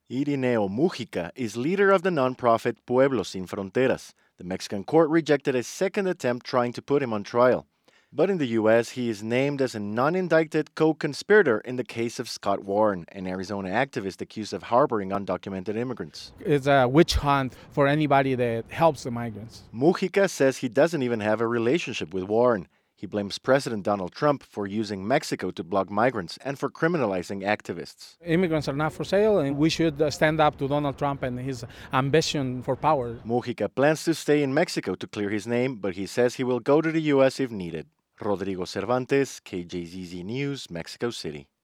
Irineo Mujica is leader of the nonprofit Pueblos Sin Fronteras. The Mexican court rejected a second attempt trying to put him on trial. But in the U.S., he is named as a non indicted co conspirator in the case of Scott Warren, an Arizona activist accused of harboring undocumented immigrants. It's a witch hunt for anybody that helps the migrants. Mujica says he doesn't even have a relationship with Warren. He blames President Donald Trump for using Mexico to block migrants and for criminalizing activists. Immigrants are not for sale, and we should stand up to Donald Trump and his ambition for power. Mujica plans to stay in Mexico to clear his name, but he says he will go to the U.S. if needed. Rodrigo Cervantes, KJZZ News, Mexico City.